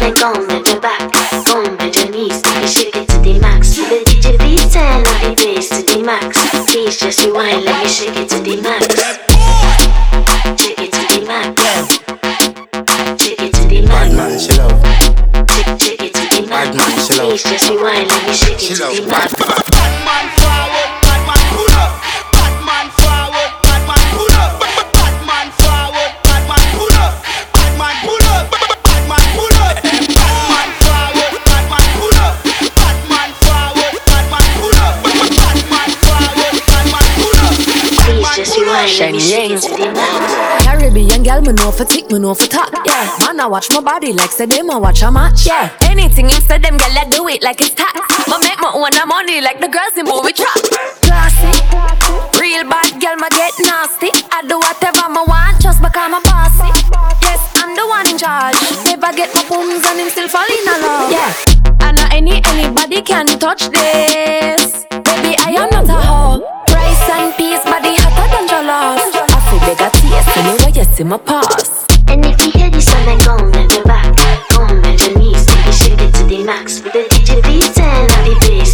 then go bend your back, go bend your knees, baby shake it to the max. The DJ beat and the bass to the max. Please just rewind, let me shake it to the max. Shake it to the max. Shake it to the max. Bad man, she love. Shake it to the max. Bad man, she love. Please just rewind, let me shake it to the max. Bad man forward, bad man pull up. Bad man forward, bad man pull up. Bad man forward, bad man pull up. Bad man pull up. Bad man pull up. Bad man forward, bad man pull up. Bad man forward, bad man pull up. Bad man forward, bad man pull up. Please just rewind, let me shake it to the max. Caribbean girl, me know for tick, me know for talk. Yeah, man, I watch my body like say them I watch a match. Yeah, anything him say them girl, I do it like it's tax. Ma make my own money like the girls in movie trap. Classy, real bad girl, ma get nasty. I do whatever I want just because I'm bossy. Yes, I'm the one in charge. Never get my phones and him still fall in love. Yeah, and not anybody can touch this. Baby, I am not a hoe. Rice and peas, body hotter than jollof. I feel beg a taste anyway you see my pass. And if you hear this song, then go bend your back, go bend your knees, baby shake it to the max. With the DJ beat and the bass